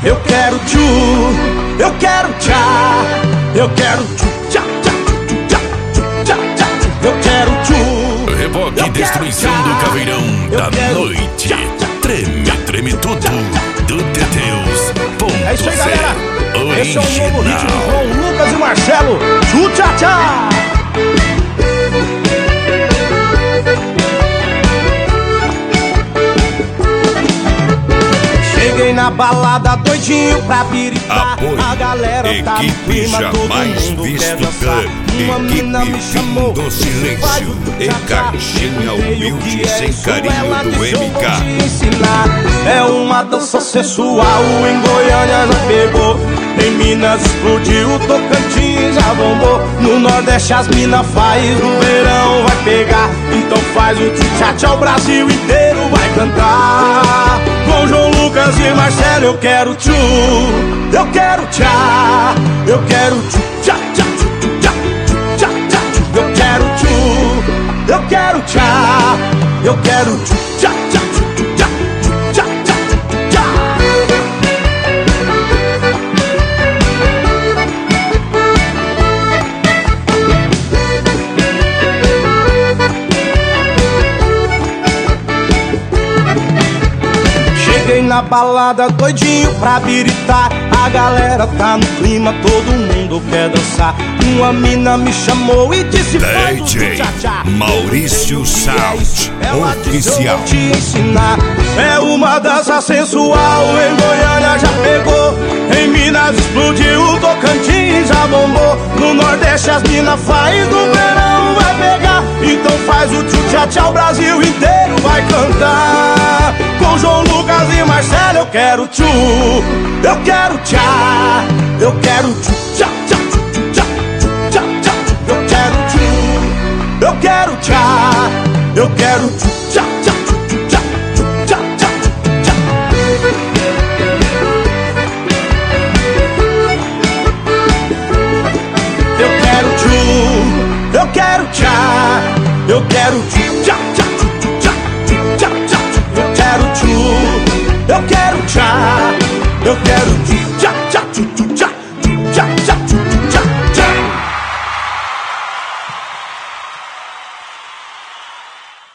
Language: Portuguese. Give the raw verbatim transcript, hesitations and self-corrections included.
eu quero tchu, eu quero tchá, eu quero tchu, tchá, tchá, tchá, tchá, tchá, eu quero tchu. Reboque e destruição do caveirão da noite. Treme, treme tudo do Teteus. É isso aí, galera. Esse é o novo Original. hit do João Lucas e Marcelo. Tchu, tchá, tchá. Cheguei na balada doidinho pra biritar. Apoio. A galera tá no Equipe clima, todo jamais mundo visto quer dançar. da Uma mina me Equipe chamou, do Silêncio. E caixinha humilde sem carinho do M K. É uma dança sensual, em Goiânia não pegou. Em Minas explodiu, Tocantins já bombou. No Nordeste as minas faz, no verão vai pegar. Então faz o tchá-tchá, o Brasil inteiro vai cantar. Com João Lucas e Marcelo eu quero tchu, eu quero tchá, eu quero tchu, tchá, tchá, tchá, tchá, tchá, tchá, eu quero tchu, eu quero tchá, eu quero tchu, tchá, tchá, tchá, tchá, tchá, tchá, tchá. Cheguei na balada doidinho pra biritar. A galera tá no clima, todo mundo quer dançar. Uma mina me chamou e disse: faz o D J tchá-tchá. Maurício Sound Ela disse: eu Oficial. vou te ensinar. É uma dança sensual, em Goiânia já pegou. Em Minas explodiu, Tocantins já bombou. No Nordeste as minas faz, no verão vai pegar. Então faz o tchu-tchá-tchá, o Brasil inteiro vai cantar. Com João Lucas e Marcelo eu quero tchu, eu quero tchá, eu quero tchu, tchá, tchá, tchá, tchá, tchá, eu quero tchu, eu quero tchá, eu quero tchu, tchá, tchá, tchá, tchá, tchá, tchá. Eu quero tchu, eu quero tchá, eu quero tchu, tchá, tchá.